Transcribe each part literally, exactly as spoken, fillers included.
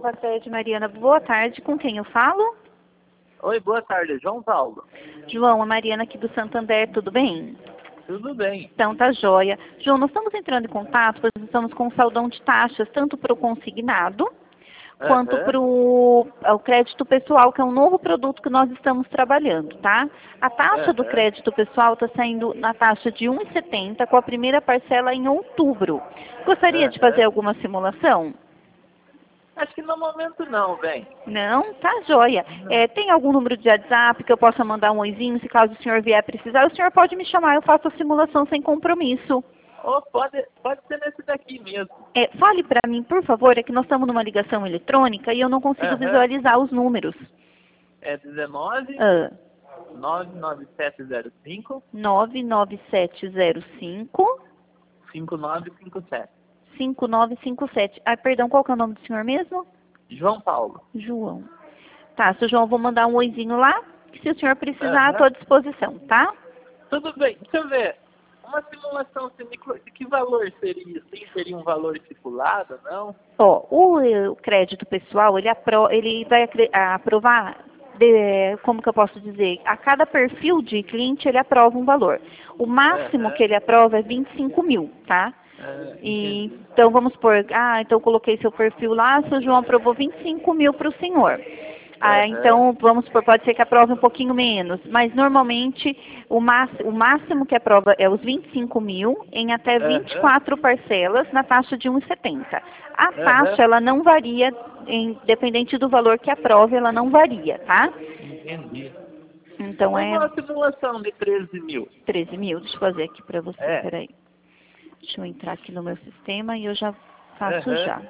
Nova Sede, Mariana. Boa tarde, com quem eu falo? Oi, boa tarde, João Paulo. João, a Mariana aqui do Santander, tudo bem? Tudo bem. Então tá joia. João, nós estamos entrando em contato, pois nós estamos com saldão de taxas, tanto para o consignado, quanto Aham. para o crédito pessoal, que é um novo produto que nós estamos trabalhando, tá? A taxa do Aham. crédito pessoal está saindo na taxa de um vírgula setenta, com a primeira parcela em outubro. Gostaria de Aham. fazer alguma simulação? Acho que no momento não, bem. Não? Tá joia. É, tem algum número de WhatsApp que eu possa mandar um oizinho, se caso o senhor vier precisar? O senhor pode me chamar, eu faço a simulação sem compromisso. Ou pode, pode ser nesse daqui mesmo. É, fale para mim, por favor, é que nós estamos numa ligação eletrônica e eu não consigo Aham. visualizar os números. É dezenove, Ah, nove nove sete zero cinco, nove nove sete zero cinco, cinco nove cinco sete. cinco nove cinco sete. Ah, perdão, qual que é o nome do senhor mesmo? João Paulo. João. Tá, seu João, eu vou mandar um oizinho lá, que se o senhor precisar, Aham. estou à disposição, tá? Tudo bem, deixa eu ver. Uma simulação, assim, de co- de que valor seria? Sim, seria um valor estipulado, não? Ó, o, eh, o crédito pessoal, ele, apro ele vai acre- aprovar, de- como que eu posso dizer, a cada perfil de cliente ele aprova um valor. O máximo Aham. que ele aprova é vinte e cinco mil, tá? Ah, E, entendi. então vamos por, ah, então eu coloquei seu perfil lá, seu João aprovou vinte e cinco mil para o senhor. Ah, Aham. então, vamos por, pode ser que aprove um pouquinho menos, mas normalmente o, máximo, o máximo que aprova é os vinte e cinco mil em até vinte e Aham. quatro parcelas na taxa de um vírgula setenta. A Aham. taxa, ela não varia, independente do valor que aprove, ela não varia, tá? Entendi. Então é Uma simulação de treze mil. treze mil, deixa eu fazer aqui para você, É. peraí. Deixa eu entrar aqui no meu sistema e eu já faço Aham. já.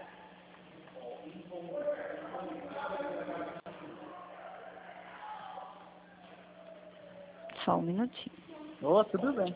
Só um minutinho. Oh, tudo bem.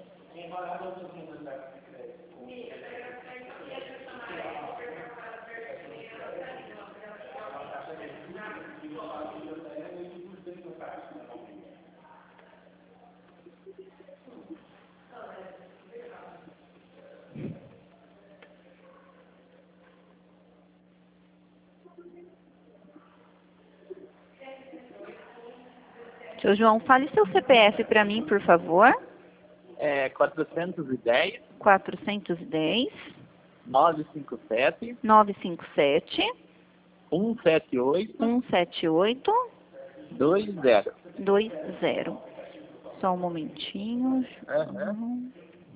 Seu João, fale seu C P F para mim, por favor. É quatrocentos e dez, quatrocentos e dez, novecentos e cinquenta e sete, novecentos e cinquenta e sete, cento e setenta e oito, cento e setenta e oito, vinte. vinte. Só um momentinho. Aham.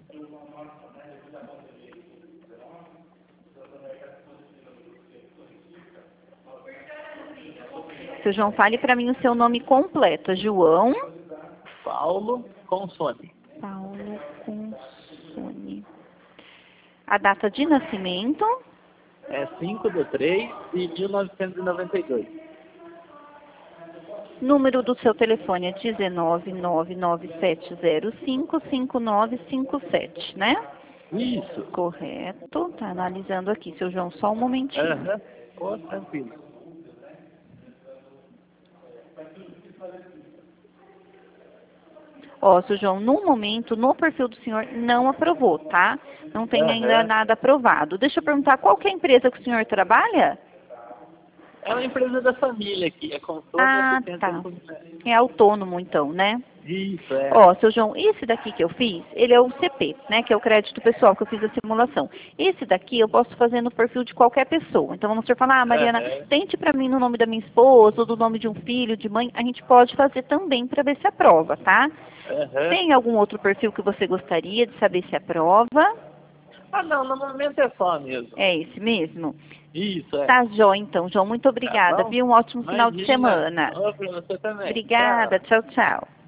Seu João, fale para mim o seu nome completo. João Paulo Consone. Paulo Consone. A data de nascimento. É cinco de três de mil novecentos e noventa e dois. Número do seu telefone é dezenove, nove nove sete zero cinco, cinco nove cinco sete, né? Isso. Correto. Tá analisando aqui, seu João, só um momentinho. Aham. Oh, tranquilo. Ó, seu João, no momento, no perfil do senhor, não aprovou, tá? Não tem ainda Aham. nada aprovado. Deixa eu perguntar, qual que é a empresa que o senhor trabalha? É uma empresa da família aqui, é com toda Ah, assistência tá. funcionária. É autônomo, então, né? Isso, é. Ó, seu João, esse daqui que eu fiz, ele é o C P, né? Que é o crédito pessoal, que eu fiz a simulação. Esse daqui eu posso fazer no perfil de qualquer pessoa. Então, vamos falar, ah, Mariana, Aham. tente para mim no nome da minha esposa, ou do nome de um filho, de mãe. A gente pode fazer também para ver se aprova, tá? Aham. Tem algum outro perfil que você gostaria de saber se aprova? Ah, não, no momento é só mesmo. É esse mesmo? Isso, é. Tá, Jó, então, João. Muito Tá obrigada, bom? viu? Um ótimo final de Imagina. semana. Ô, pra você também. Obrigada. Tchau. Tchau, tchau.